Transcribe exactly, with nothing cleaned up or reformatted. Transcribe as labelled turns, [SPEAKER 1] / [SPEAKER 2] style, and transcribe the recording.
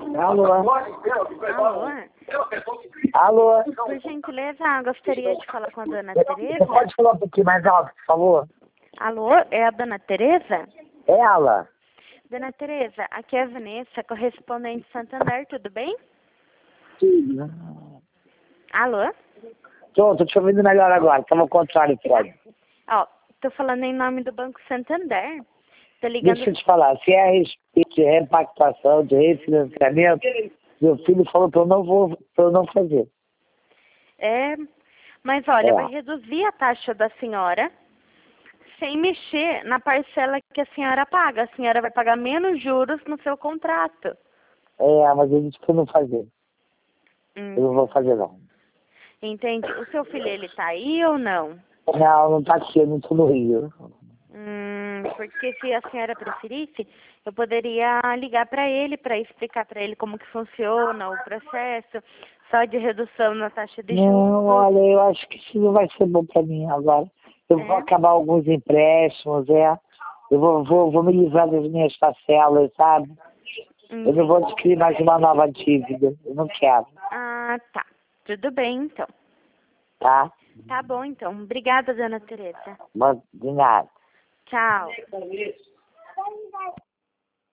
[SPEAKER 1] Alô?
[SPEAKER 2] Alô?
[SPEAKER 1] Alô?
[SPEAKER 2] Por gentileza, gostaria de falar com a dona Tereza.
[SPEAKER 1] Pode falar um pouquinho mais alto, por favor?
[SPEAKER 2] Alô, é a dona Tereza?
[SPEAKER 1] É ela.
[SPEAKER 2] Dona Tereza, aqui é a Vanessa, correspondente Santander, tudo bem?
[SPEAKER 1] Sim.
[SPEAKER 2] Alô?
[SPEAKER 1] Tô, tô te ouvindo melhor agora, tava ao contrário, pode.
[SPEAKER 2] Ó, tô falando em nome do Banco Santander. Tô ligando...
[SPEAKER 1] Deixa eu te falar, se é a respeito de repactuação, de refinanciamento, meu filho falou que eu não vou, pra eu não fazer.
[SPEAKER 2] É, mas olha,
[SPEAKER 1] É.
[SPEAKER 2] vai reduzir a taxa da senhora sem mexer na parcela que a senhora paga. A senhora vai pagar menos juros no seu contrato.
[SPEAKER 1] É, mas eu disse que eu não fazer.
[SPEAKER 2] Hum.
[SPEAKER 1] Eu não vou fazer não.
[SPEAKER 2] Entende? O seu filho, ele tá aí ou não?
[SPEAKER 1] Não, não tá aqui, eu não tô no Rio.
[SPEAKER 2] Hum, porque se a senhora preferisse, eu poderia ligar para ele, para explicar para ele como que funciona o processo, só de redução na taxa de juros.
[SPEAKER 1] Não, olha, eu acho que isso não vai ser bom pra mim agora. Eu vou
[SPEAKER 2] É?
[SPEAKER 1] acabar alguns empréstimos, é. Eu vou, vou, vou me livrar das minhas parcelas, sabe? Eu não vou adquirir mais uma nova dívida. Eu não quero.
[SPEAKER 2] Ah, tá. Tudo bem, então.
[SPEAKER 1] Tá?
[SPEAKER 2] Tá bom, então. Obrigada, dona Tereza.
[SPEAKER 1] Mas de nada.
[SPEAKER 2] Tchau.